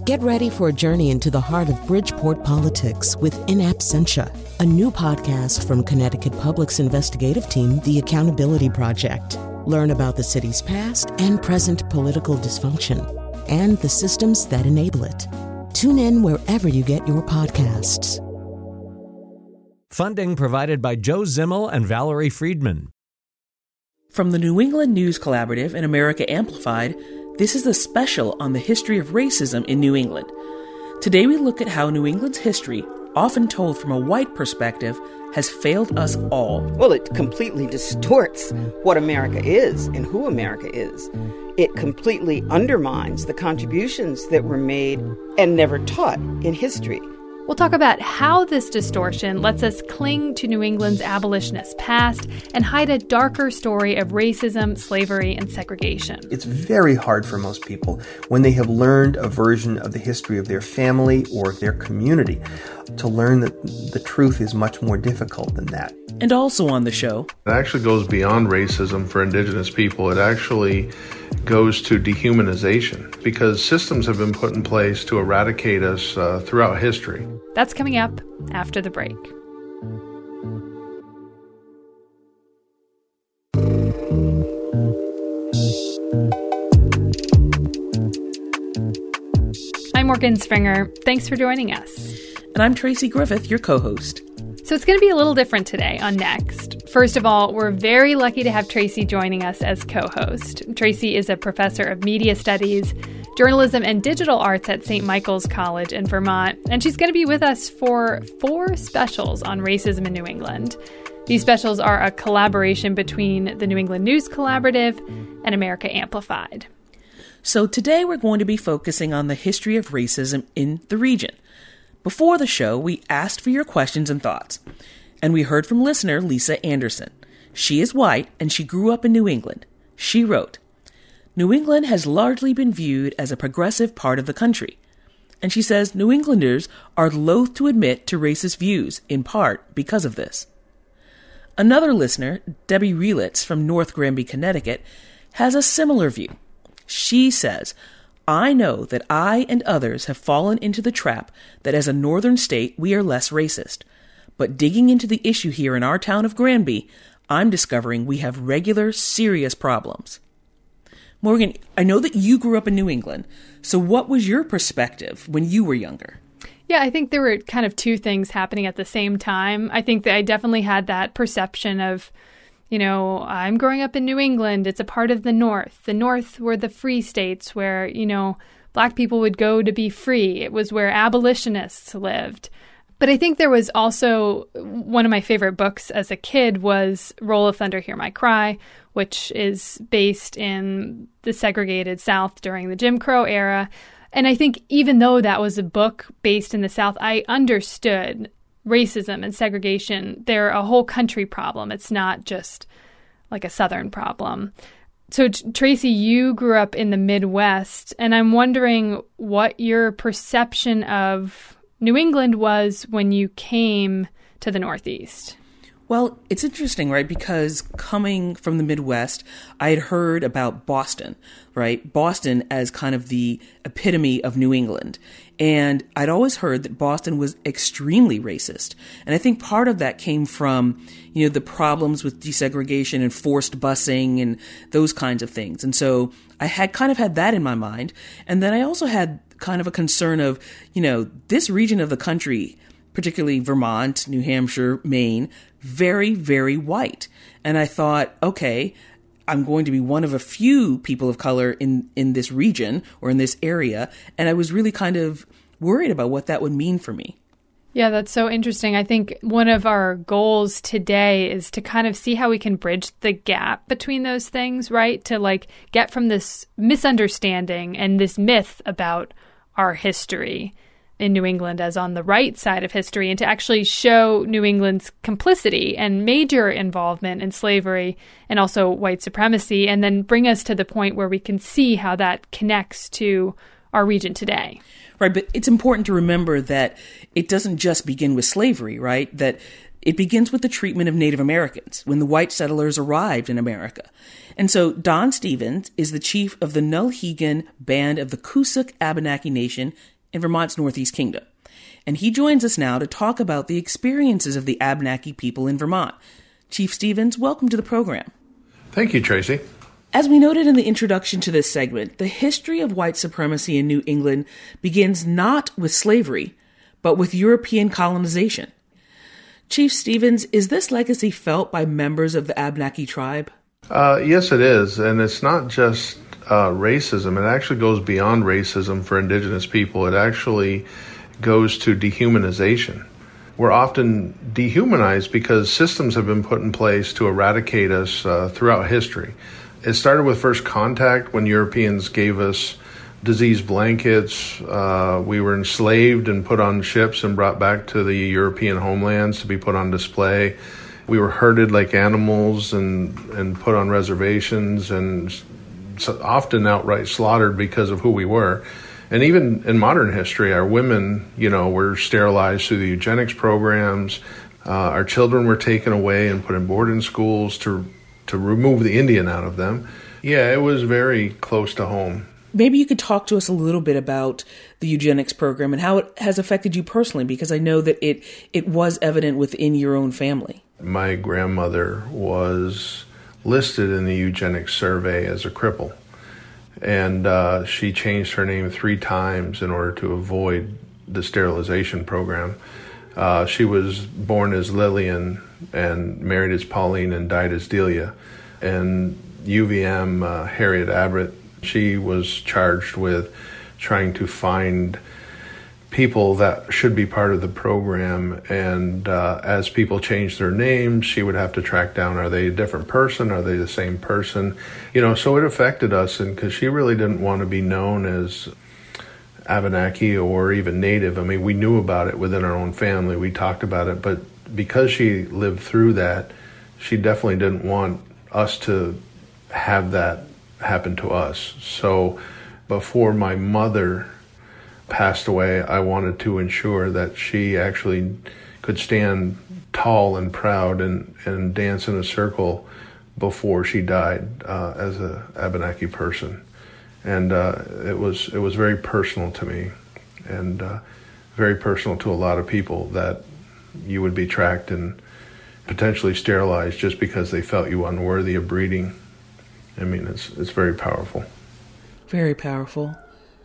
Get ready for a journey into the heart of Bridgeport politics with In Absentia, a new podcast from Connecticut Public's investigative team, The Accountability Project. Learn about the city's past and present political dysfunction and the systems that enable it. Tune in wherever you get your podcasts. Funding provided by Joe Zimmel and Valerie Friedman. From the New England News Collaborative and America Amplified, this is a special on the history of racism in New England. Today we look at how New England's history, often told from a white perspective, has failed us all. Well, it completely distorts what America is and who America is. It completely undermines the contributions that were made and never taught in history. We'll talk about how this distortion lets us cling to New England's abolitionist past and hide a darker story of racism, slavery, and segregation. It's very hard for most people when they have learned a version of the history of their family or their community to learn that the truth is much more difficult than that. And also on the show, it actually goes beyond racism for Indigenous people. It actually goes to dehumanization because systems have been put in place to eradicate us throughout history. That's coming up after the break. I'm Morgan Springer. Thanks for joining us. And I'm Tracy Griffith, your co-host. So it's going to be a little different today on Next. First of all, we're very lucky to have Tracy joining us as co-host. Tracy is a professor of media studies, journalism, and digital arts at St. Michael's College in Vermont, and she's going to be with us for 4 specials on racism in New England. These specials are a collaboration between the New England News Collaborative and America Amplified. So today we're going to be focusing on the history of racism in the region. Before the show, we asked for your questions and thoughts, and we heard from listener Lisa Anderson. She is white, and she grew up in New England. She wrote, "New England has largely been viewed as a progressive part of the country." And she says New Englanders are loath to admit to racist views, in part because of this. Another listener, Debbie Relitz from North Granby, Connecticut, has a similar view. She says, "I know that I and others have fallen into the trap that as a northern state we are less racist. But digging into the issue here in our town of Granby, I'm discovering we have regular, serious problems." Morgan, I know that you grew up in New England, so what was your perspective when you were younger? Yeah, I think there were kind of 2 things happening at the same time. I think that I definitely had that perception of, I'm growing up in New England. It's a part of the North. The North were the free states where, Black people would go to be free. It was where abolitionists lived. But I think there was also one of my favorite books as a kid was Roll of Thunder, Hear My Cry, which is based in the segregated South during the Jim Crow era. And I think even though that was a book based in the South, I understood racism and segregation. They're a whole country problem. It's not just like a Southern problem. So, Tracy, you grew up in the Midwest, and I'm wondering what your perception of New England was when you came to the Northeast. Well, it's interesting, right? Because coming from the Midwest, I had heard about Boston, right? Boston as kind of the epitome of New England. And I'd always heard that Boston was extremely racist. And I think part of that came from, the problems with desegregation and forced busing and those kinds of things. And so I had kind of had that in my mind. And then I also had kind of a concern of, this region of the country, particularly Vermont, New Hampshire, Maine, very, very white. And I thought, okay, I'm going to be one of a few people of color in this region or in this area. And I was really kind of worried about what that would mean for me. Yeah, that's so interesting. I think one of our goals today is to kind of see how we can bridge the gap between those things, right? To get from this misunderstanding and this myth about our history in New England as on the right side of history, and to actually show New England's complicity and major involvement in slavery and also white supremacy, and then bring us to the point where we can see how that connects to our region today. Right, but it's important to remember that it doesn't just begin with slavery, right? That it begins with the treatment of Native Americans when the white settlers arrived in America. And so Don Stevens is the chief of the Nullhegan Band of the Coosac Abenaki Nation in Vermont's Northeast Kingdom. And he joins us now to talk about the experiences of the Abenaki people in Vermont. Chief Stevens, welcome to the program. Thank you, Tracy. As we noted in the introduction to this segment, the history of white supremacy in New England begins not with slavery, but with European colonization. Chief Stevens, is this legacy felt by members of the Abenaki tribe? Yes, it is. And it's not just racism. It actually goes beyond racism for Indigenous people. It actually goes to dehumanization. We're often dehumanized because systems have been put in place to eradicate us throughout history. It started with first contact when Europeans gave us disease blankets. We were enslaved and put on ships and brought back to the European homelands to be put on display. We were herded like animals and put on reservations and often outright slaughtered because of who we were. And even in modern history, our women, were sterilized through the eugenics programs. Our children were taken away and put in boarding schools to remove the Indian out of them. Yeah, it was very close to home. Maybe you could talk to us a little bit about the eugenics program and how it has affected you personally, because I know that it was evident within your own family. My grandmother was listed in the eugenics survey as a cripple. And she changed her name 3 times in order to avoid the sterilization program. She was born as Lillian and married as Pauline and died as Delia. And UVM, Harriet Abbott, she was charged with trying to find people that should be part of the program. And as people changed their names, she would have to track down, are they a different person? Are they the same person? So it affected us, and because she really didn't want to be known as Abenaki or even Native. I mean, we knew about it within our own family. We talked about it. But because she lived through that, she definitely didn't want us to have that happen to us. So before my mother passed away, I wanted to ensure that she actually could stand tall and proud and dance in a circle before she died as a Abenaki person. And it was very personal to me, and very personal to a lot of people, that you would be tracked and potentially sterilized just because they felt you unworthy of breeding. I mean, it's very powerful. Very powerful.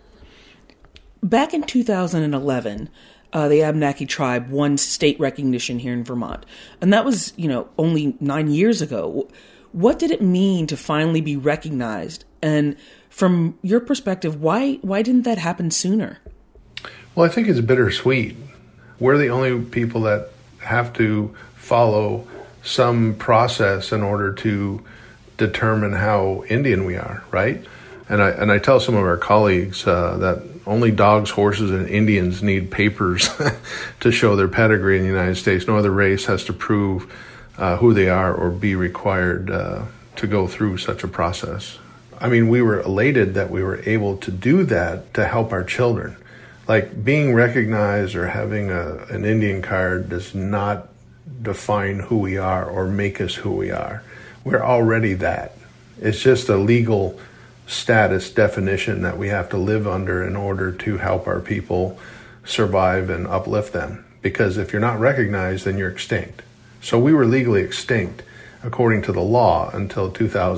Back in 2011, the Abenaki tribe won state recognition here in Vermont. And that was, only 9 years ago. What did it mean to finally be recognized? And from your perspective, why didn't that happen sooner? Well, I think it's bittersweet. We're the only people that have to follow some process in order to determine how Indian we are, right? And I tell some of our colleagues that only dogs, horses, and Indians need papers to show their pedigree in the United States. No other race has to prove who they are or be required to go through such a process. I mean, we were elated that we were able to do that to help our children. Like, being recognized or having an Indian card does not define who we are or make us who we are. We're already that. It's just a legal status definition that we have to live under in order to help our people survive and uplift them. Because if you're not recognized, then you're extinct. So we were legally extinct according to the law until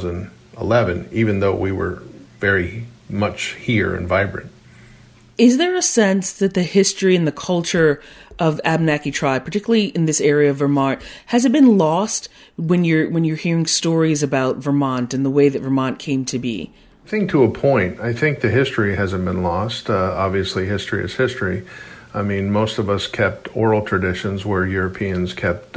2011, even though we were very much here and vibrant. Is there a sense that the history and the culture of Abenaki tribe, particularly in this area of Vermont, has it been lost when you're hearing stories about Vermont and the way that Vermont came to be? I think to a point. I think the history hasn't been lost. Obviously, history is history. I mean, most of us kept oral traditions where Europeans kept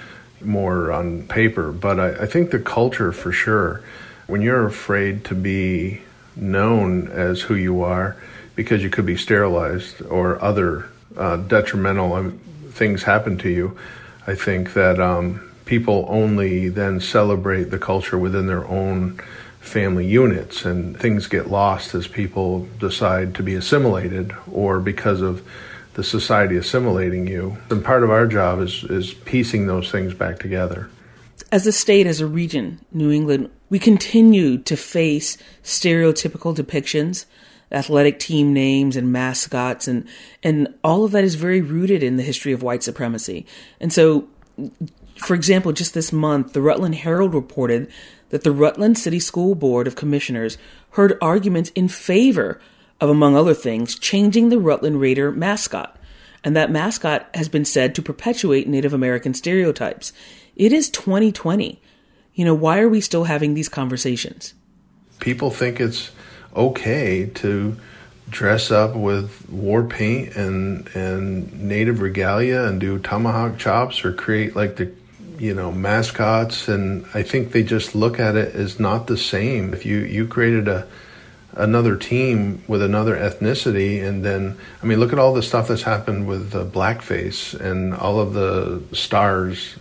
more on paper. But I think the culture, for sure, when you're afraid to be known as who you are because you could be sterilized or other detrimental things happen to you, I think that people only then celebrate the culture within their own family units, and things get lost as people decide to be assimilated or because of the society assimilating you. And part of our job is piecing those things back together. As a state, as a region, New England, we continue to face stereotypical depictions athletic team names and mascots, and all of that is very rooted in the history of white supremacy. And so, for example, just this month, the Rutland Herald reported that the Rutland City School Board of Commissioners heard arguments in favor of, among other things, changing the Rutland Raider mascot. And that mascot has been said to perpetuate Native American stereotypes. It is 2020. Why are we still having these conversations? People think it's okay to dress up with war paint and native regalia and do tomahawk chops or create like the mascots, and I think they just look at it as not the same. If you created another team with another ethnicity, and then look at all the stuff that's happened with blackface and all of the stars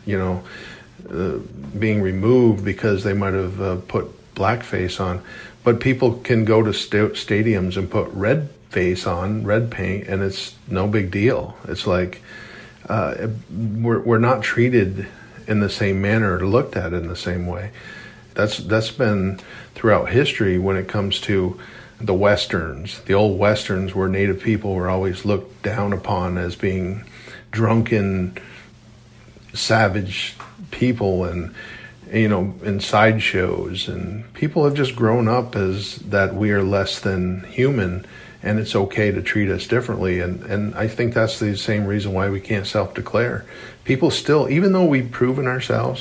being removed because they might have put blackface on, but people can go to stadiums and put red face on, red paint, and it's no big deal. It's like we're not treated in the same manner or looked at in the same way. That's been throughout history when it comes to the Westerns. The old Westerns, where Native people were always looked down upon as being drunken, savage people, and in sideshows, and people have just grown up as that we are less than human, and it's okay to treat us differently. And I think that's the same reason why we can't self-declare. People still, even though we've proven ourselves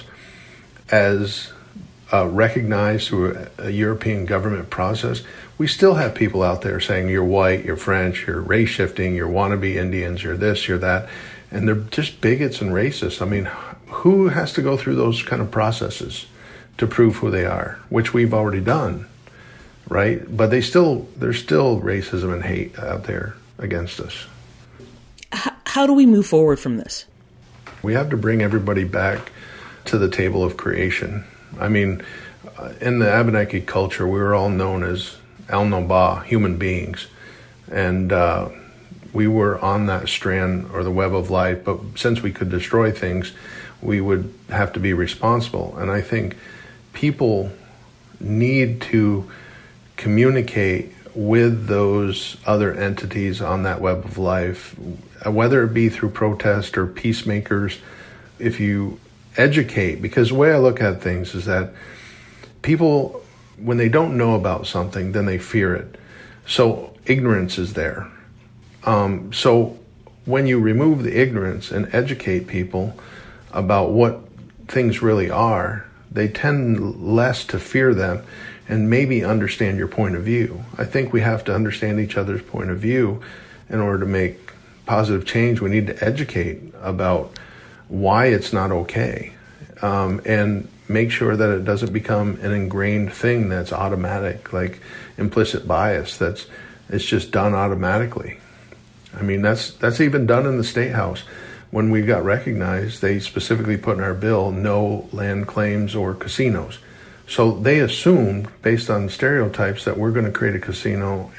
as recognized through a European government process, we still have people out there saying you're white, you're French, you're race shifting, you're wannabe Indians, you're this, you're that, and they're just bigots and racists. Who has to go through those kind of processes to prove who they are, which we've already done, right? But there's still racism and hate out there against us. How do we move forward from this? We have to bring everybody back to the table of creation. In the Abenaki culture, we were all known as Al-Noba, human beings. And we were on that strand or the web of life, but since we could destroy things, we would have to be responsible. And I think people need to communicate with those other entities on that web of life, whether it be through protest or peacemakers. If you educate, because the way I look at things is that people, when they don't know about something, then they fear it. So ignorance is there. So when you remove the ignorance and educate people about what things really are, they tend less to fear them and maybe understand your point of view. I think we have to understand each other's point of view in order to make positive change. We need to educate about why it's not okay, and make sure that it doesn't become an ingrained thing that's automatic, like implicit bias, it's just done automatically. That's even done in the State House. When we got recognized, they specifically put in our bill no land claims or casinos. So they assumed, based on stereotypes, that we're going to create a casino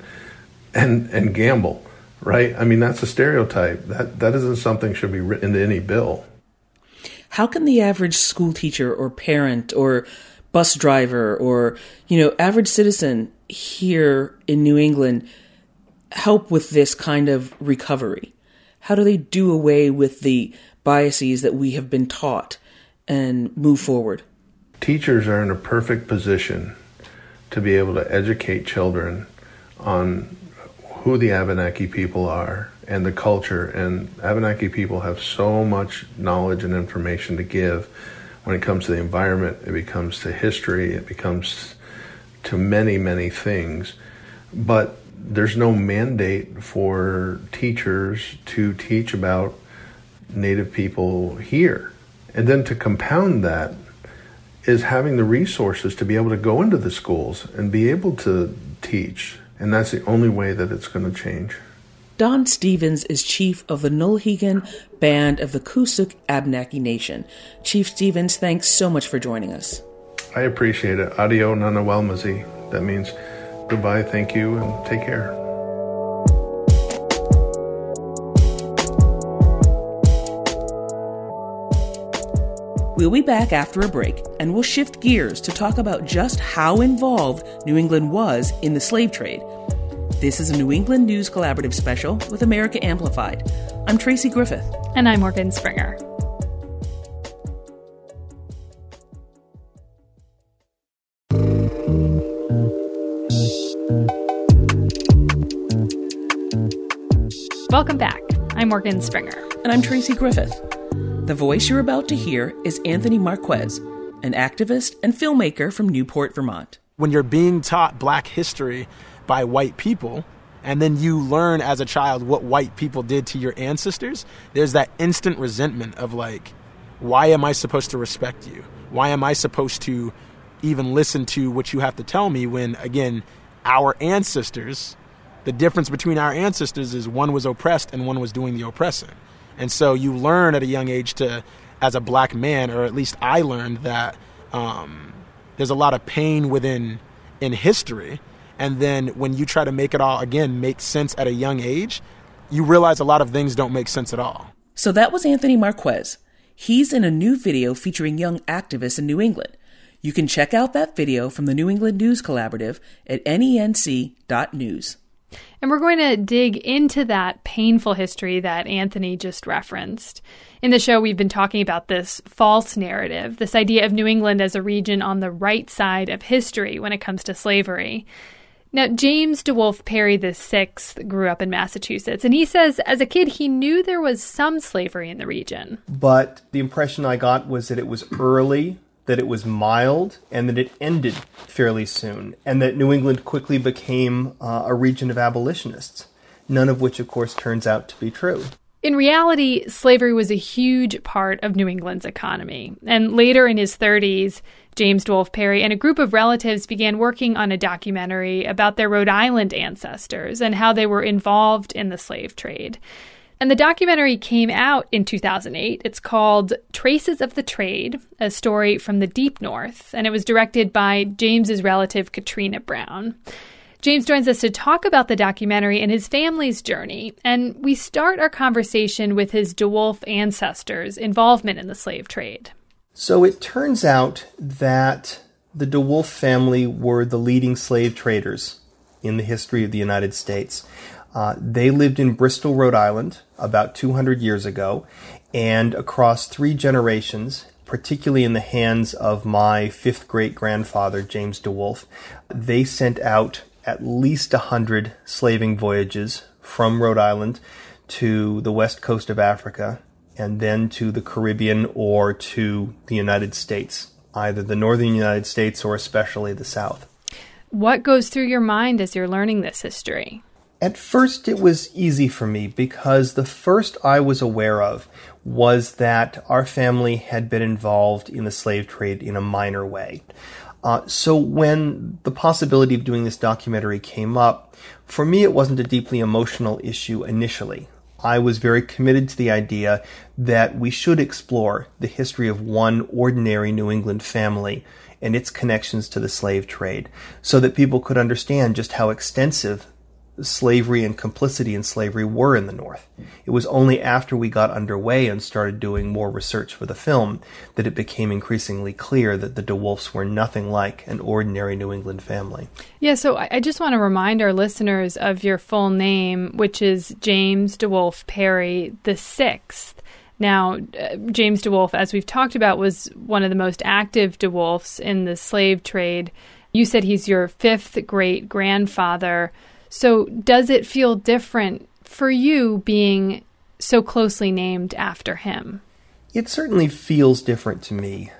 and gamble, right? That's a stereotype. That isn't something should be written into any bill. How can the average school teacher or parent or bus driver or, average citizen here in New England help with this kind of recovery? How do they do away with the biases that we have been taught and move forward? Teachers are in a perfect position to be able to educate children on who the Abenaki people are and the culture. And Abenaki people have so much knowledge and information to give when it comes to the environment, it becomes to history, it becomes to many, many things. But there's no mandate for teachers to teach about Native people here. And then to compound that is having the resources to be able to go into the schools and be able to teach. And that's the only way that it's going to change. Don Stevens is chief of the Nulhegan Band of the Coosauk Abenaki Nation. Chief Stevens, thanks so much for joining us. I appreciate it. Adio Nanawelmazi. That means goodbye, thank you, and take care. We'll be back after a break, and we'll shift gears to talk about just how involved New England was in the slave trade. This is a New England News Collaborative special with America Amplified. I'm Tracy Griffith. And I'm Morgan Springer. Welcome back. I'm Morgan Springer. And I'm Tracy Griffith. The voice you're about to hear is Anthony Marquez, an activist and filmmaker from Newport, Vermont. When you're being taught Black history by white people, and then you learn as a child what white people did to your ancestors, there's that instant resentment of like, why am I supposed to respect you? Why am I supposed to even listen to what you have to tell me when, again, our ancestors, the difference between our ancestors is one was oppressed and one was doing the oppressing. And so you learn at a young age to, as a Black man, or at least I learned that there's a lot of pain in history. And then when you try to make it all, again, make sense at a young age, you realize a lot of things don't make sense at all. So that was Anthony Marquez. He's in a new video featuring young activists in New England. You can check out that video from the New England News Collaborative at nenc.news. And we're going to dig into that painful history that Anthony just referenced. In the show, we've been talking about this false narrative, this idea of New England as a region on the right side of history when it comes to slavery. Now, James DeWolf Perry VI grew up in Massachusetts, and he says as a kid he knew there was some slavery in the region. But the impression I got was that it was early, that it was mild, and that it ended fairly soon, and that New England quickly became a region of abolitionists, none of which, of course, turns out to be true. In reality, slavery was a huge part of New England's economy. And later in his 30s, James DeWolf Perry and a group of relatives began working on a documentary about their Rhode Island ancestors and how they were involved in the slave trade. And the documentary came out in 2008. It's called Traces of the Trade, a story from the Deep North, and it was directed by James's relative Katrina Brown. James joins us to talk about the documentary and his family's journey, and we start our conversation with his DeWolf ancestors' involvement in the slave trade. So it turns out that the DeWolf family were the leading slave traders in the history of the United States. They lived in Bristol, Rhode Island, about 200 years ago, and across 3 generations, particularly in the hands of my 5th great-grandfather, James DeWolf, they sent out at least 100 slaving voyages from Rhode Island to the west coast of Africa, and then to the Caribbean or to the United States, either the northern United States or especially the South. What goes through your mind as you're learning this history? At first, it was easy for me because the first I was aware of was that our family had been involved in the slave trade in a minor way. So when the possibility of doing this documentary came up, for me it wasn't a deeply emotional issue initially. I was very committed to the idea that we should explore the history of one ordinary New England family and its connections to the slave trade so that people could understand just how extensive slavery and complicity in slavery were in the North. It was only after we got underway and started doing more research for the film that it became increasingly clear that the DeWolfs were nothing like an ordinary New England family. Yeah, so I just want to remind our listeners of your full name, which is James DeWolf Perry VI. Now, James DeWolf, as we've talked about, was one of the most active DeWolfs in the slave trade. You said he's your 5th great-grandfather. So does it feel different for you being so closely named after him? It certainly feels different to me.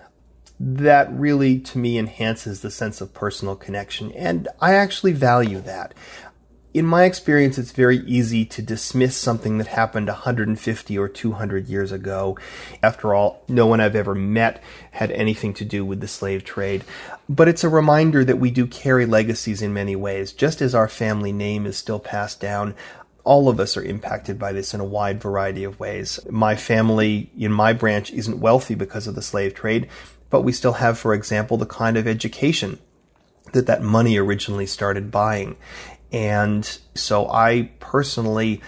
That really, to me, enhances the sense of personal connection, and I actually value that. In my experience, it's very easy to dismiss something that happened 150 or 200 years ago. After all, no one I've ever met had anything to do with the slave trade. But it's a reminder that we do carry legacies in many ways. Just as our family name is still passed down, all of us are impacted by this in a wide variety of ways. My family in my branch isn't wealthy because of the slave trade, but we still have, for example, the kind of education that money originally started buying. And so I personally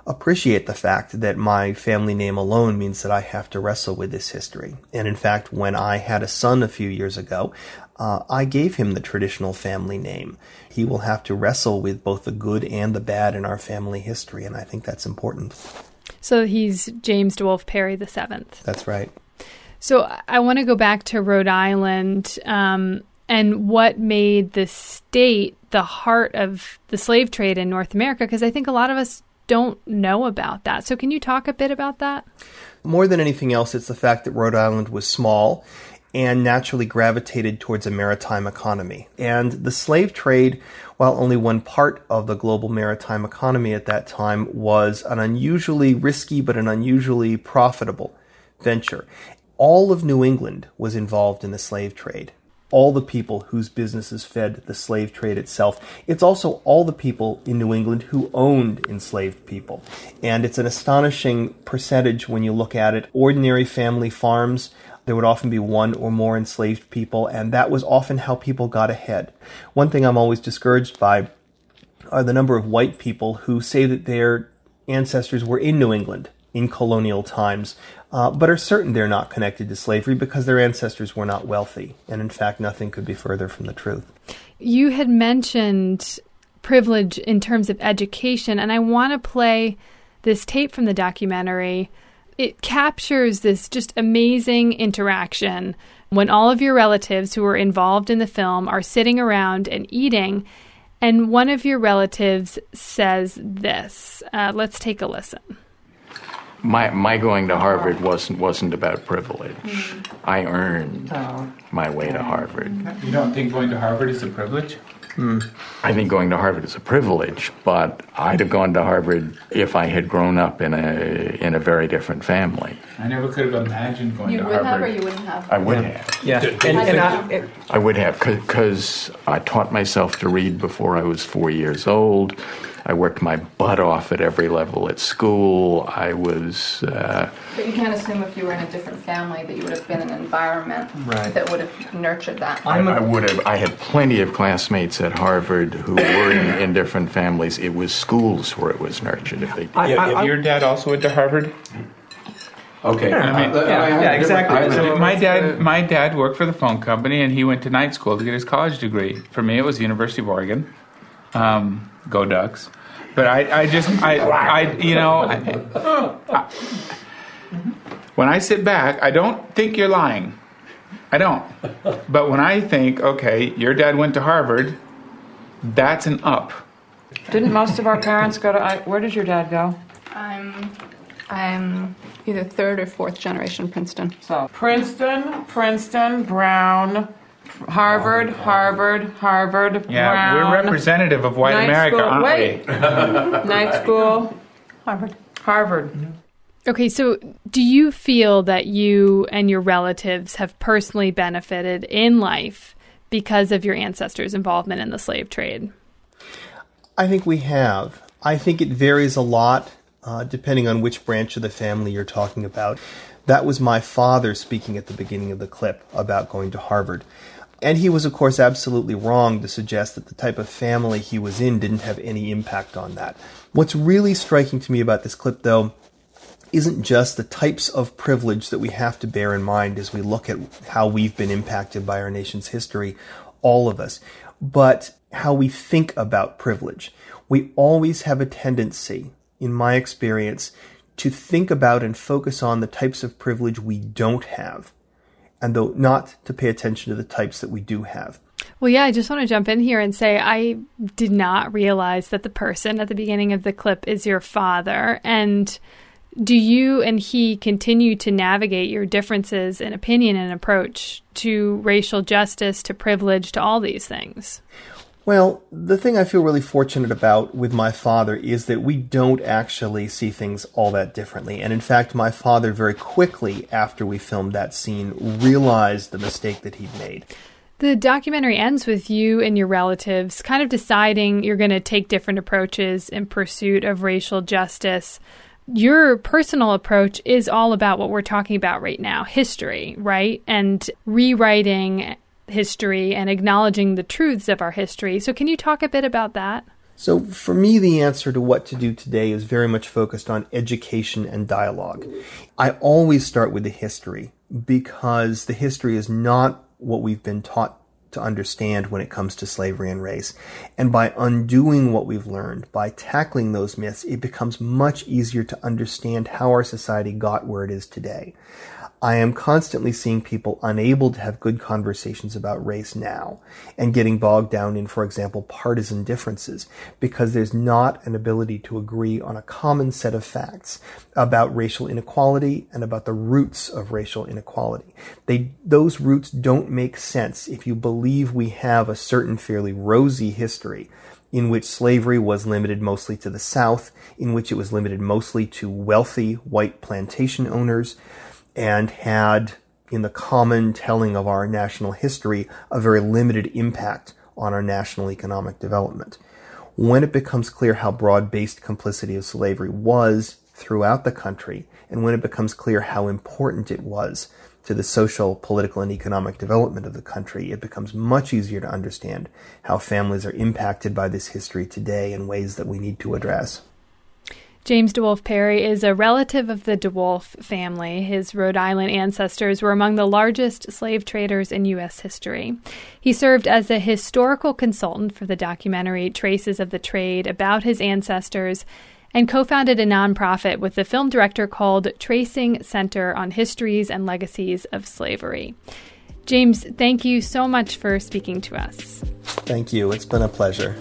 appreciate the fact that my family name alone means that I have to wrestle with this history. And in fact, when I had a son a few years ago, I gave him the traditional family name. He will have to wrestle with both the good and the bad in our family history, and I think that's important. So he's James DeWolf Perry VII. That's right. So I want to go back to Rhode Island and what made the state the heart of the slave trade in North America, because I think a lot of us don't know about that. So can you talk a bit about that? More than anything else, it's the fact that Rhode Island was small and naturally gravitated towards a maritime economy. And the slave trade, while only one part of the global maritime economy at that time, was an unusually risky but an unusually profitable venture. All of New England was involved in the slave trade. All the people whose businesses fed the slave trade itself. It's also all the people in New England who owned enslaved people. And it's an astonishing percentage when you look at it. Ordinary family farms, there would often be one or more enslaved people, and that was often how people got ahead. One thing I'm always discouraged by are the number of white people who say that their ancestors were in New England in colonial times, but are certain they're not connected to slavery because their ancestors were not wealthy. And in fact, nothing could be further from the truth. You had mentioned privilege in terms of education, and I want to play this tape from the documentary. It captures this just amazing interaction when all of your relatives who are involved in the film are sitting around and eating, and one of your relatives says this. Let's take a listen. My going to Harvard wasn't about privilege. I earned my way to Harvard. You don't think going to Harvard is a privilege? I think going to Harvard is a privilege, but I'd have gone to Harvard if I had grown up in a very different family. I never could have imagined going to Harvard. You would have or you wouldn't have? I would have. Yeah. I would have, because I taught myself to read before I was 4 years old. I worked my butt off at every level at school. I was... But you can't assume if you were in a different family that you would have been in an environment that would have nurtured that. I would have. I had plenty of classmates at Harvard who were in different families. It was schools where it was nurtured. If if your dad also went to Harvard? Okay. Yeah, exactly. So my dad worked for the phone company, and he went to night school to get his college degree. For me, it was the University of Oregon. Go Ducks. But when I sit back, I don't think you're lying. I don't. But when I think, okay, your dad went to Harvard, that's an up. Didn't most of our parents go to... Where did your dad go? I'm either third or fourth generation Princeton. So Princeton, Brown... Harvard, Yeah, Brown. we're representative of white America, aren't we? Night school. Harvard. Okay, so do you feel that you and your relatives have personally benefited in life because of your ancestors' involvement in the slave trade? I think we have. I think it varies a lot depending on which branch of the family you're talking about. That was my father speaking at the beginning of the clip about going to Harvard. And he was, of course, absolutely wrong to suggest that the type of family he was in didn't have any impact on that. What's really striking to me about this clip, though, isn't just the types of privilege that we have to bear in mind as we look at how we've been impacted by our nation's history, all of us, but how we think about privilege. We always have a tendency, in my experience, to think about and focus on the types of privilege we don't have, and though not to pay attention to the types that we do have. Well, yeah, I just want to jump in here and say I did not realize that the person at the beginning of the clip is your father. And do you and he continue to navigate your differences in opinion and approach to racial justice, to privilege, to all these things? Well, the thing I feel really fortunate about with my father is that we don't actually see things all that differently. And in fact, my father very quickly after we filmed that scene realized the mistake that he'd made. The documentary ends with you and your relatives kind of deciding you're going to take different approaches in pursuit of racial justice. Your personal approach is all about what we're talking about right now, history, right? And rewriting history and acknowledging the truths of our history. So can you talk a bit about that? So for me, the answer to what to do today is very much focused on education and dialogue. I always start with the history because the history is not what we've been taught to understand when it comes to slavery and race. And by undoing what we've learned, by tackling those myths, it becomes much easier to understand how our society got where it is today. I am constantly seeing people unable to have good conversations about race now and getting bogged down in, for example, partisan differences because there's not an ability to agree on a common set of facts about racial inequality and about the roots of racial inequality. Those roots don't make sense if you believe we have a certain fairly rosy history in which slavery was limited mostly to the South, in which it was limited mostly to wealthy white plantation owners, and had, in the common telling of our national history, a very limited impact on our national economic development. When it becomes clear how broad-based complicity of slavery was throughout the country, and when it becomes clear how important it was to the social, political, and economic development of the country, it becomes much easier to understand how families are impacted by this history today in ways that we need to address. James DeWolf Perry is a relative of the DeWolf family. His Rhode Island ancestors were among the largest slave traders in U.S. history. He served as a historical consultant for the documentary Traces of the Trade about his ancestors and co-founded a nonprofit with the film director called Tracing Center on Histories and Legacies of Slavery. James, thank you so much for speaking to us. Thank you. It's been a pleasure.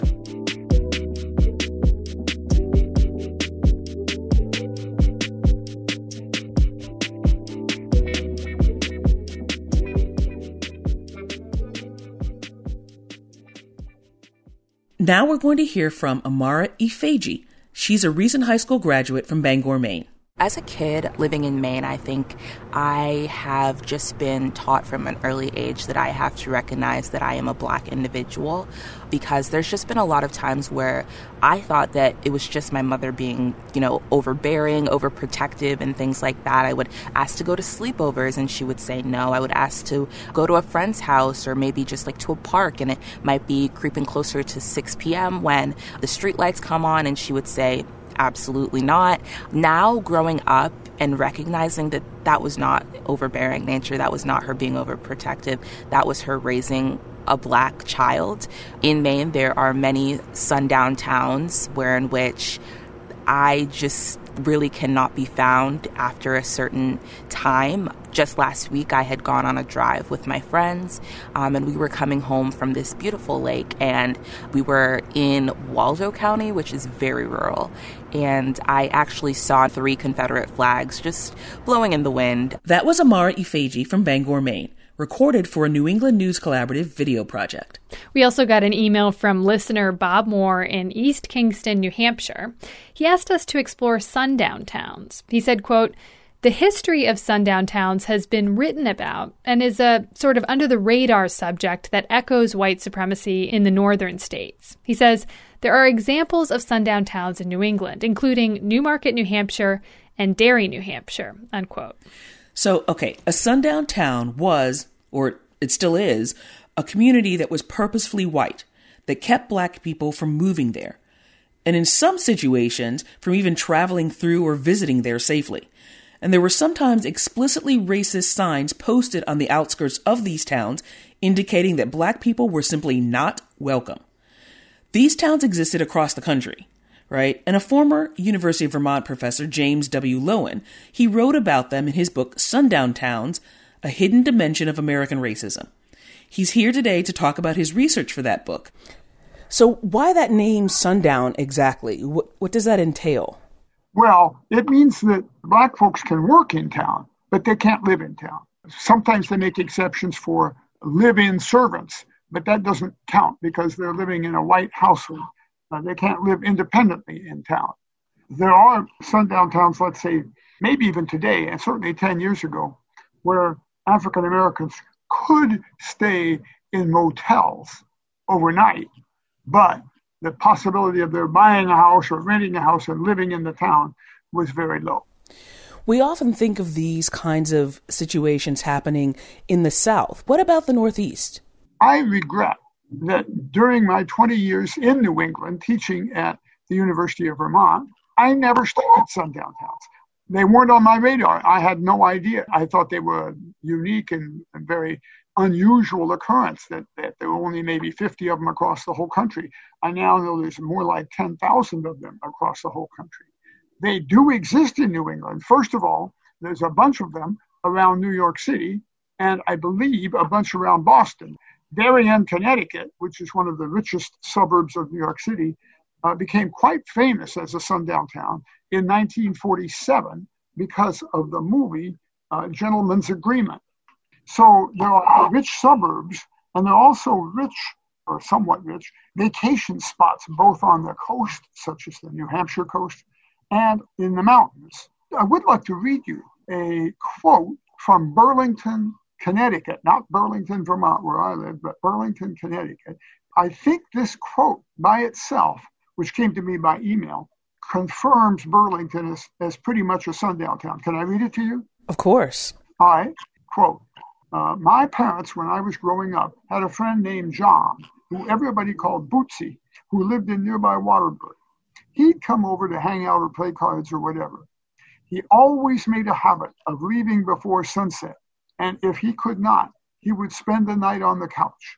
Now we're going to hear from Amara Ifeji. She's a recent high school graduate from Bangor, Maine. As a kid living in Maine, I think I have just been taught from an early age that I have to recognize that I am a Black individual, because there's just been a lot of times where I thought that it was just my mother being, overbearing, overprotective and things like that. I would ask to go to sleepovers and she would say no. I would ask to go to a friend's house or maybe just to a park, and it might be creeping closer to 6 p.m. when the street lights come on and she would say, absolutely not. Now, growing up and recognizing that that was not overbearing nature, that was not her being overprotective, that was her raising a Black child. In Maine, there are many sundown towns in which I just really cannot be found after a certain time. Just last week, I had gone on a drive with my friends, and we were coming home from this beautiful lake, and we were in Waldo County, which is very rural, and I actually saw 3 Confederate flags just blowing in the wind. That was Amara Ifeji from Bangor, Maine, recorded for a New England News Collaborative video project. We also got an email from listener Bob Moore in East Kingston, New Hampshire. He asked us to explore sundown towns. He said, quote, "The history of sundown towns has been written about and is a sort of under-the-radar subject that echoes white supremacy in the northern states." He says, "There are examples of sundown towns in New England, including Newmarket, New Hampshire, and Derry, New Hampshire," unquote. So, a sundown town was, or it still is, a community that was purposefully white, that kept Black people from moving there, and in some situations, from even traveling through or visiting there safely. And there were sometimes explicitly racist signs posted on the outskirts of these towns indicating that Black people were simply not welcome. These towns existed across the country, right? And a former University of Vermont professor, James W. Loewen, he wrote about them in his book, Sundown Towns, A Hidden Dimension of American Racism. He's here today to talk about his research for that book. So why that name Sundown exactly? What does that entail? Well, it means that Black folks can work in town, but they can't live in town. Sometimes they make exceptions for live-in servants, but that doesn't count because they're living in a white household. They can't live independently in town. There are sundown towns, let's say, maybe even today, and certainly 10 years ago, where African Americans could stay in motels overnight, but the possibility of their buying a house or renting a house and living in the town was very low. We often think of these kinds of situations happening in the South. What about the Northeast? I regret that during my 20 years in New England, teaching at the University of Vermont, I never studied sundown towns. They weren't on my radar. I had no idea. I thought they were a unique and very unusual occurrence, that there were only maybe 50 of them across the whole country. I now know there's more like 10,000 of them across the whole country. They do exist in New England. First of all, there's a bunch of them around New York City, and I believe a bunch around Boston. Darien, Connecticut, which is one of the richest suburbs of New York City, became quite famous as a sundown town in 1947 because of the movie Gentleman's Agreement. So there are rich suburbs, and there are also rich, or somewhat rich, vacation spots, both on the coast, such as the New Hampshire coast, and in the mountains. I would like to read you a quote from Burlington, Connecticut, not Burlington, Vermont, where I live, but Burlington, Connecticut. I think this quote by itself, which came to me by email, confirms Burlington as pretty much a sundown town. Can I read it to you? Of course. I quote, my parents, when I was growing up, had a friend named John, who everybody called Bootsy, who lived in nearby Waterbury. He'd come over to hang out or play cards or whatever. He always made a habit of leaving before sunset, and if he could not, he would spend the night on the couch.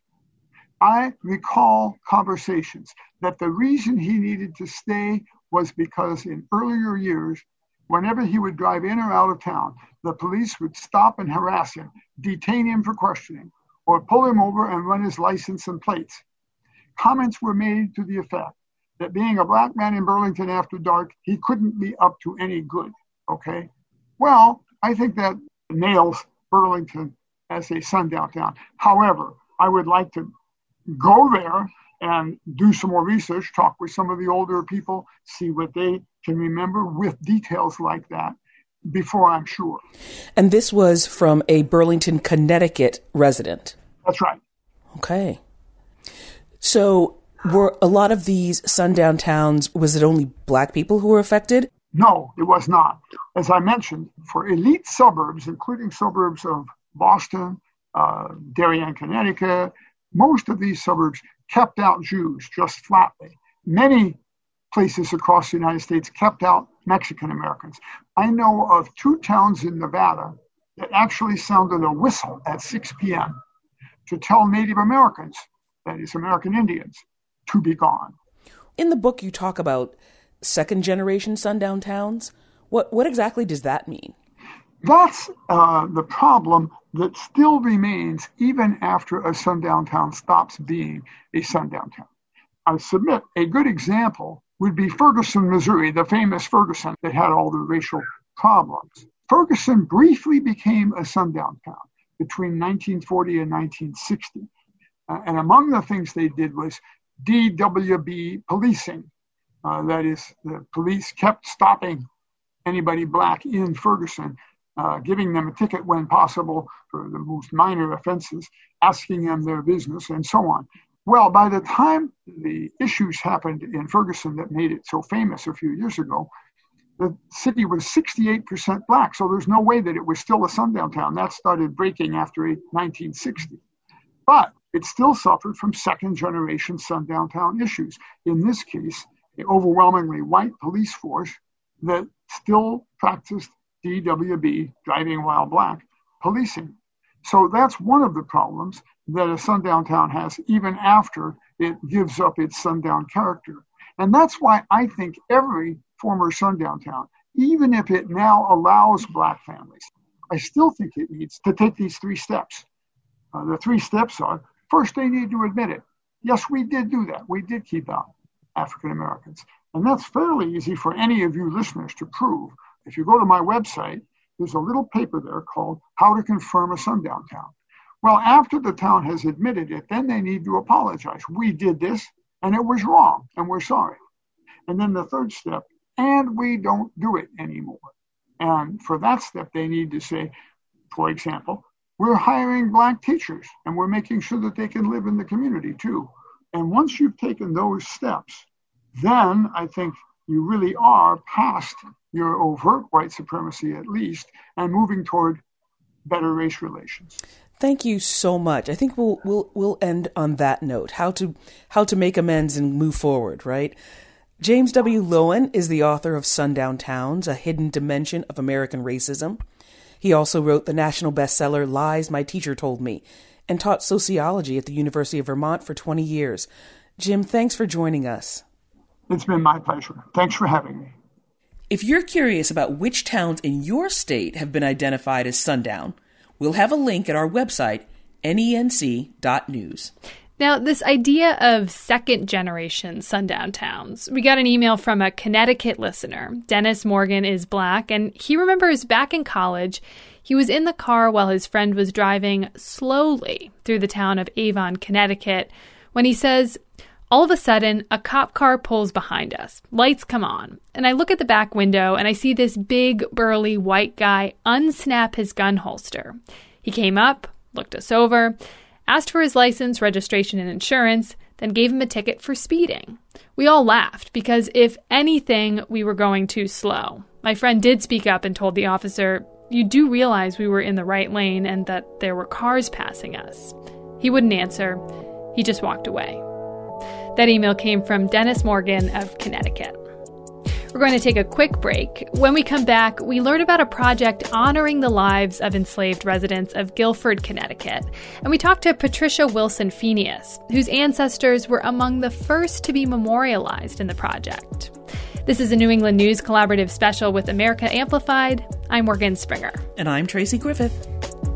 I recall conversations that the reason he needed to stay was because in earlier years, whenever he would drive in or out of town, the police would stop and harass him, detain him for questioning, or pull him over and run his license and plates. Comments were made to the effect that being a black man in Burlington after dark, he couldn't be up to any good, okay? Well, I think that nails Burlington as a sundown town. However, I would like to go there and do some more research, talk with some of the older people, see what they can remember with details like that before I'm sure. And this was from a Burlington, Connecticut resident? That's right. Okay. So were a lot of these sundown towns, was it only black people who were affected? No, it was not. As I mentioned, for elite suburbs, including suburbs of Boston, Darien, Connecticut, most of these suburbs kept out Jews just flatly. Many places across the United States kept out Mexican Americans. I know of 2 towns in Nevada that actually sounded a whistle at 6 p.m. to tell Native Americans, that is American Indians, to be gone. In the book, you talk about second-generation sundown towns. What exactly does that mean? That's the problem that still remains even after a sundown town stops being a sundown town. I submit a good example would be Ferguson, Missouri, the famous Ferguson that had all the racial problems. Ferguson briefly became a sundown town between 1940 and 1960. And among the things they did was DWB policing. That is, the police kept stopping anybody black in Ferguson, giving them a ticket when possible for the most minor offenses, asking them their business, and so on. Well, by the time the issues happened in Ferguson that made it so famous a few years ago, the city was 68% black, so there's no way that it was still a sundown town. That started breaking after 1960. But it still suffered from second-generation sundown town issues. In this case, an overwhelmingly white police force that still practiced DWB, driving while black, policing. So that's one of the problems that a sundown town has even after it gives up its sundown character. And that's why I think every former sundown town, even if it now allows black families, I still think it needs to take these 3 steps. The 3 steps are, first, they need to admit it. Yes, we did do that. We did keep out African Americans. And that's fairly easy for any of you listeners to prove. If you go to my website, there's a little paper there called How to Confirm a Sundown Town. Well, after the town has admitted it, then they need to apologize. We did this, and it was wrong, and we're sorry. And then the third step, and we don't do it anymore. And for that step, they need to say, for example, we're hiring black teachers, and we're making sure that they can live in the community too. And once you've taken those steps, then I think you really are past your overt white supremacy, at least, and moving toward better race relations. Thank you so much. I think we'll end on that note. How to make amends and move forward, right? James W. Loewen is the author of Sundown Towns, A Hidden Dimension of American Racism. He also wrote the national bestseller Lies My Teacher Told Me and taught sociology at the University of Vermont for 20 years. Jim, thanks for joining us. It's been my pleasure. Thanks for having me. If you're curious about which towns in your state have been identified as sundown, we'll have a link at our website, nenc.news. Now, this idea of second-generation sundown towns, we got an email from a Connecticut listener. Dennis Morgan is Black, and he remembers back in college, he was in the car while his friend was driving slowly through the town of Avon, Connecticut, when he says, all of a sudden, a cop car pulls behind us. Lights come on, and I look at the back window, and I see this big, burly white guy unsnap his gun holster. He came up, looked us over, asked for his license, registration, and insurance, then gave him a ticket for speeding. We all laughed because, if anything, we were going too slow. My friend did speak up and told the officer, "You do realize we were in the right lane and that there were cars passing us." He wouldn't answer. He just walked away. That email came from Dennis Morgan of Connecticut. We're going to take a quick break. When we come back, we learn about a project honoring the lives of enslaved residents of Guilford, Connecticut. And we talk to Patricia Wilson Phineas, whose ancestors were among the first to be memorialized in the project. This is a New England News Collaborative special with America Amplified. I'm Morgan Springer. And I'm Tracy Griffith.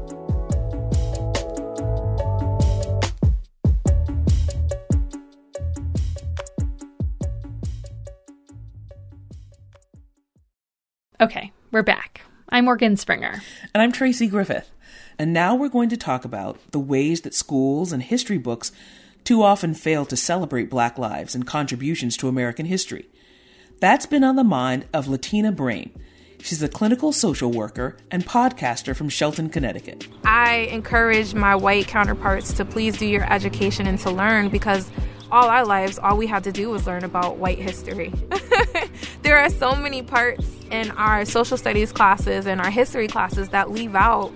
Okay, we're back. I'm Morgan Springer. And I'm Tracy Griffith. And now we're going to talk about the ways that schools and history books too often fail to celebrate Black lives and contributions to American history. That's been on the mind of Latina Brain. She's a clinical social worker and podcaster from Shelton, Connecticut. I encourage my white counterparts to please do your education and to learn, because all our lives, all we had to do was learn about white history. There are so many parts in our social studies classes and our history classes that leave out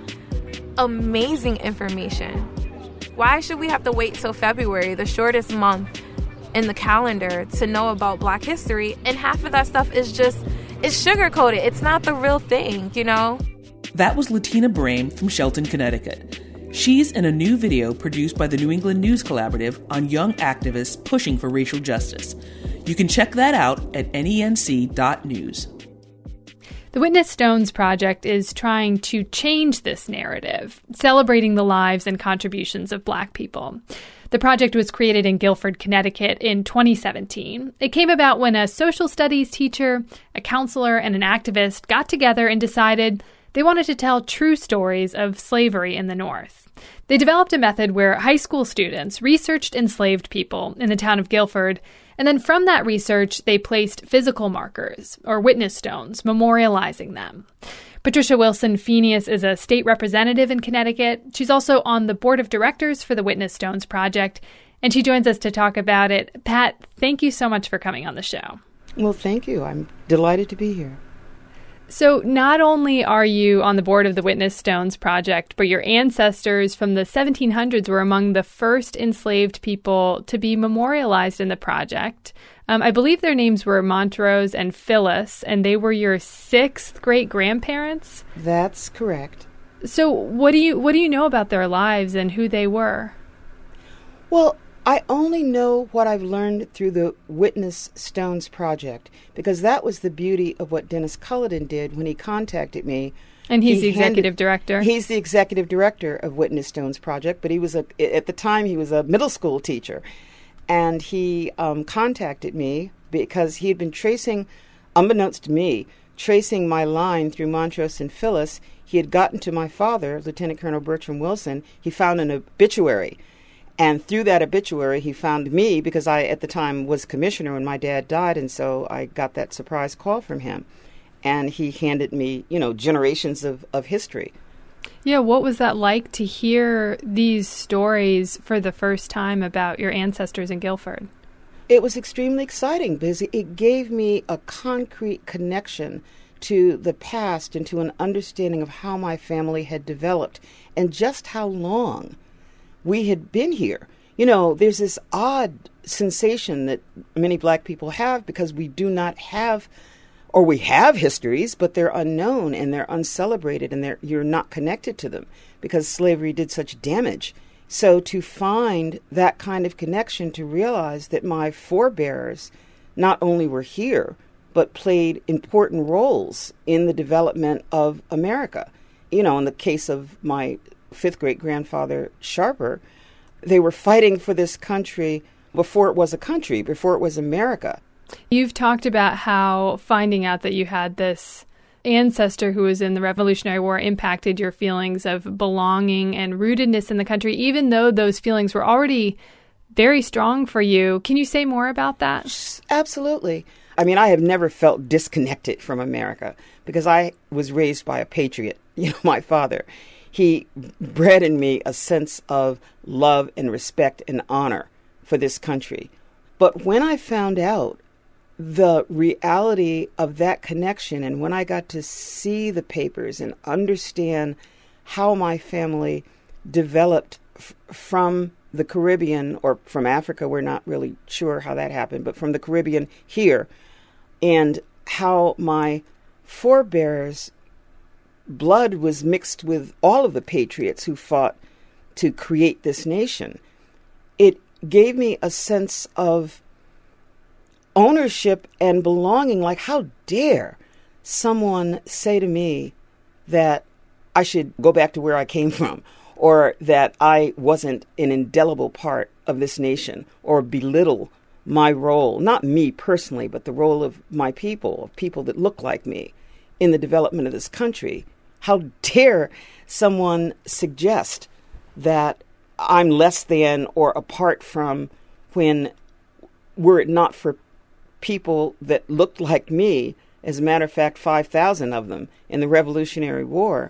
amazing information. Why should we have to wait till February, the shortest month in the calendar, to know about Black history? And half of that stuff is it's sugar-coated. It's not the real thing, you know? That was Latina Brain from Shelton, Connecticut. She's in a new video produced by the New England News Collaborative on young activists pushing for racial justice. You can check that out at nenc.news. The Witness Stones Project is trying to change this narrative, celebrating the lives and contributions of Black people. The project was created in Guilford, Connecticut in 2017. It came about when a social studies teacher, a counselor, and an activist got together and decided they wanted to tell true stories of slavery in the North. They developed a method where high school students researched enslaved people in the town of Guilford, and then from that research, they placed physical markers, or witness stones, memorializing them. Patricia Wilson Phineas is a state representative in Connecticut. She's also on the board of directors for the Witness Stones Project, and she joins us to talk about it. Pat, thank you so much for coming on the show. Well, thank you. I'm delighted to be here. So not only are you on the board of the Witness Stones Project, but your ancestors from the 1700s were among the first enslaved people to be memorialized in the project. I believe their names were Montrose and Phyllis, and they were your sixth great-grandparents? That's correct. So what do you know about their lives and who they were? Well, I only know what I've learned through the Witness Stones Project, because that was the beauty of what Dennis Culloden did when he contacted me. And he's the executive director? He's the executive director of Witness Stones Project, but he was at the time he was a middle school teacher. And he contacted me because he had been tracing, unbeknownst to me, tracing my line through Montrose and Phyllis. He had gotten to my father, Lieutenant Colonel Bertram Wilson. He found an obituary. And through that obituary, he found me because I, at the time, was commissioner when my dad died, and so I got that surprise call from him. And he handed me, generations of history. Yeah, what was that like to hear these stories for the first time about your ancestors in Guilford? It was extremely exciting because it gave me a concrete connection to the past and to an understanding of how my family had developed and just how long we had been here. You know, there's this odd sensation that many black people have because we do not have, or we have histories, but they're unknown and they're uncelebrated and you're not connected to them because slavery did such damage. So to find that kind of connection, to realize that my forebears not only were here, but played important roles in the development of America. You know, in the case of my fifth great-grandfather, Sharper, they were fighting for this country before it was a country, before it was America. You've talked about how finding out that you had this ancestor who was in the Revolutionary War impacted your feelings of belonging and rootedness in the country, even though those feelings were already very strong for you. Can you say more about that? Absolutely. I mean, I have never felt disconnected from America because I was raised by a patriot, my father. He bred in me a sense of love and respect and honor for this country. But when I found out the reality of that connection, and when I got to see the papers and understand how my family developed from the Caribbean, or from Africa, we're not really sure how that happened, but from the Caribbean here, and how my forebears' blood was mixed with all of the patriots who fought to create this nation, it gave me a sense of ownership and belonging. Like, how dare someone say to me that I should go back to where I came from, or that I wasn't an indelible part of this nation, or belittle my role, not me personally, but the role of my people, of people that look like me in the development of this country. How dare someone suggest that I'm less than or apart from, when, were it not for people that looked like me, as a matter of fact, 5,000 of them in the Revolutionary War,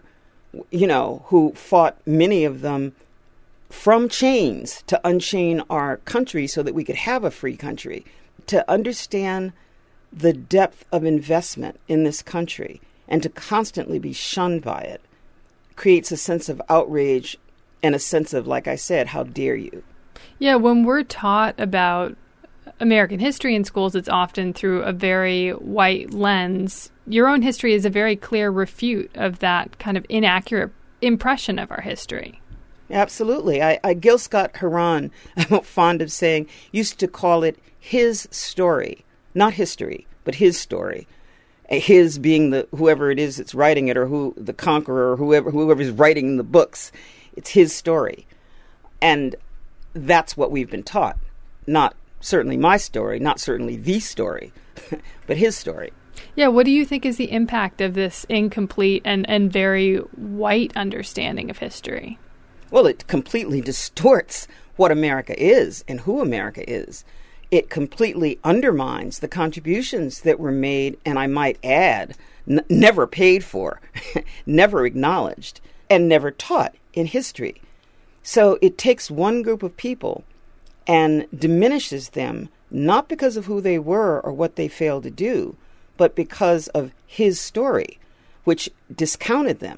who fought, many of them, from chains to unchain our country so that we could have a free country. To understand the depth of investment in this country and to constantly be shunned by it creates a sense of outrage and a sense of, like I said, how dare you? Yeah, when we're taught about American history in schools, it's often through a very white lens. Your own history is a very clear refute of that kind of inaccurate impression of our history. Absolutely. Gil Scott-Heron, I'm fond of saying, used to call it his story, not history, but his story. His being the whoever it is that's writing it, or who the conqueror, or whoever's writing the books. It's his story. And that's what we've been taught. Not certainly my story, not certainly the story, but his story. Yeah, what do you think is the impact of this incomplete and very white understanding of history? Well, it completely distorts what America is and who America is. It completely undermines the contributions that were made, and I might add, never paid for, never acknowledged, and never taught in history. So it takes one group of people and diminishes them, not because of who they were or what they failed to do, but because of his story, which discounted them.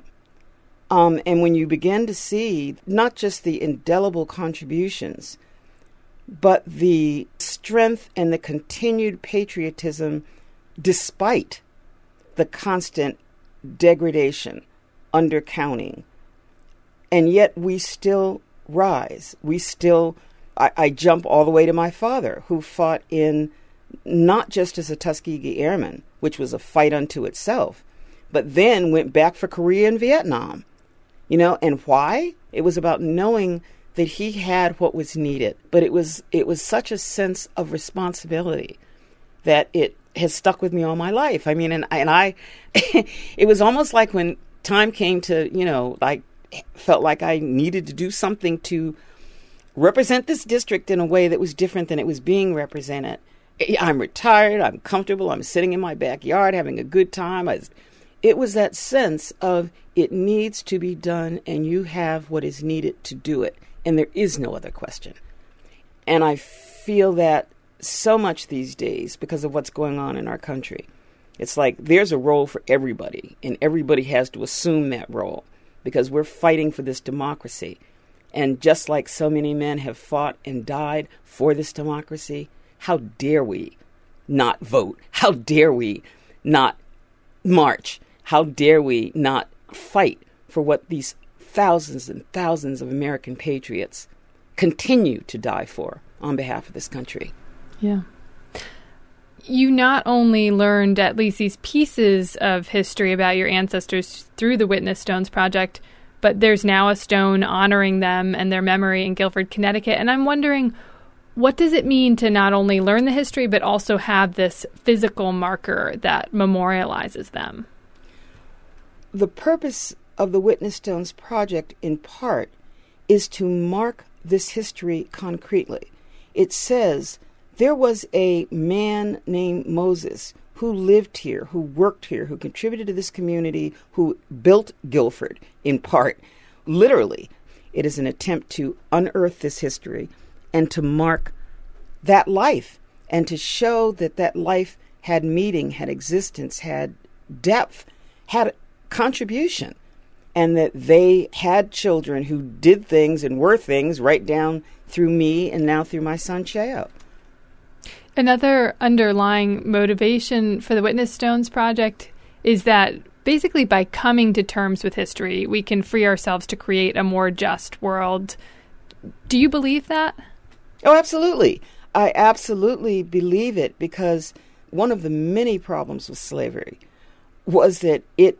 And when you begin to see not just the indelible contributions, but the strength and the continued patriotism despite the constant degradation, undercounting, and yet we still rise. We still, I jump all the way to my father, who fought in not just as a Tuskegee Airman, which was a fight unto itself, but then went back for Korea and Vietnam. And why? It was about knowing that he had what was needed, but it was such a sense of responsibility that it has stuck with me all my life. I mean, and I, it was almost like when time came to, I felt like I needed to do something to represent this district in a way that was different than it was being represented. I'm retired, I'm comfortable, I'm sitting in my backyard having a good time. It was that sense of it needs to be done and you have what is needed to do it. And there is no other question. And I feel that so much these days because of what's going on in our country. It's like there's a role for everybody, and everybody has to assume that role because we're fighting for this democracy. And just like so many men have fought and died for this democracy, how dare we not vote? How dare we not march? How dare we not fight for what these thousands and thousands of American patriots continue to die for on behalf of this country? Yeah. You not only learned at least these pieces of history about your ancestors through the Witness Stones Project, but there's now a stone honoring them and their memory in Guilford, Connecticut. And I'm wondering, what does it mean to not only learn the history, but also have this physical marker that memorializes them? The purpose of the Witness Stones Project, in part, is to mark this history concretely. It says there was a man named Moses who lived here, who worked here, who contributed to this community, who built Guilford, in part. Literally, it is an attempt to unearth this history and to mark that life and to show that that life had meaning, had existence, had depth, had contribution, and that they had children who did things and were things right down through me and now through my son, Cheo. Another underlying motivation for the Witness Stones Project is that basically by coming to terms with history, we can free ourselves to create a more just world. Do you believe that? Oh, absolutely. I absolutely believe it, because one of the many problems with slavery was that it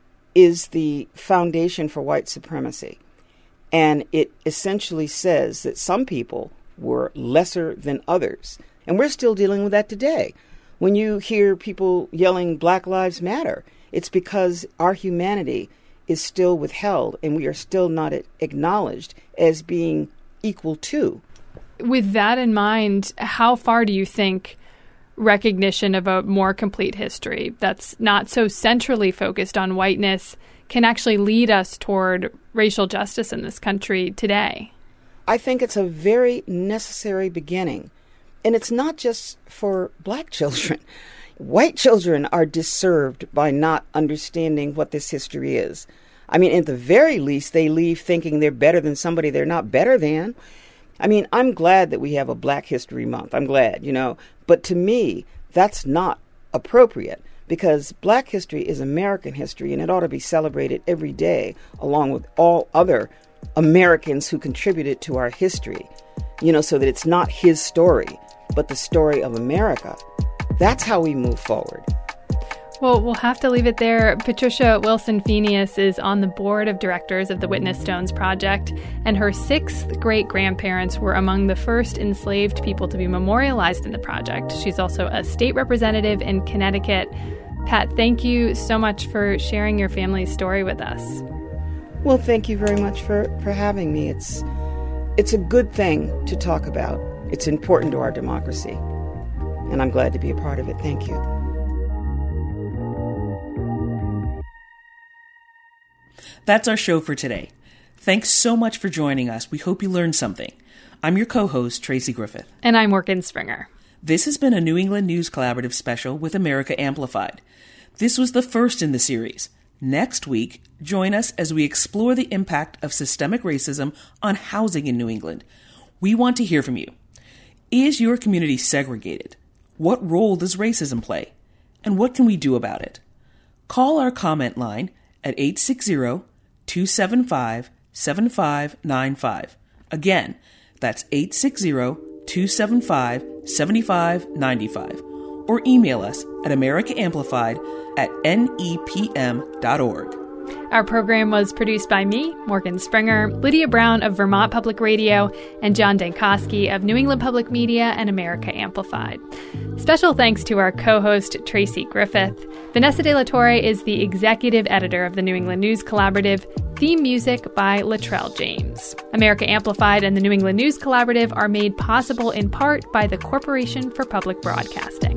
is the foundation for white supremacy. And it essentially says that some people were lesser than others. And we're still dealing with that today. When you hear people yelling Black Lives Matter, it's because our humanity is still withheld and we are still not acknowledged as being equal to. With that in mind, how far do you think recognition of a more complete history that's not so centrally focused on whiteness can actually lead us toward racial justice in this country today? I think it's a very necessary beginning. And it's not just for Black children. White children are disserved by not understanding what this history is. I mean, at the very least, they leave thinking they're better than somebody they're not better than. I mean, I'm glad that we have a Black History Month. I'm glad, But to me, that's not appropriate, because Black history is American history, and it ought to be celebrated every day along with all other Americans who contributed to our history, so that it's not his story, but the story of America. That's how we move forward. Well, we'll have to leave it there. Patricia Wilson-Pheneas is on the board of directors of the Witness Stones Project, and her 6th great-grandparents were among the first enslaved people to be memorialized in the project. She's also a state representative in Connecticut. Pat, thank you so much for sharing your family's story with us. Well, thank you very much for having me. It's a good thing to talk about. It's important to our democracy, and I'm glad to be a part of it. Thank you. That's our show for today. Thanks so much for joining us. We hope you learned something. I'm your co-host, Tracy Griffith. And I'm Morgan Springer. This has been a New England News Collaborative special with America Amplified. This was the first in the series. Next week, join us as we explore the impact of systemic racism on housing in New England. We want to hear from you. Is your community segregated? What role does racism play? And what can we do about it? Call our comment line at 860-275-7595. Again, that's 860-275-7595. Or email us at americaamplified@nepm.org. Our program was produced by me, Morgan Springer, Lydia Brown of Vermont Public Radio, and John Dankosky of New England Public Media and America Amplified. Special thanks to our co-host, Tracy Griffith. Vanessa De La Torre is the executive editor of the New England News Collaborative. Theme music by Latrell James. America Amplified and the New England News Collaborative are made possible in part by the Corporation for Public Broadcasting.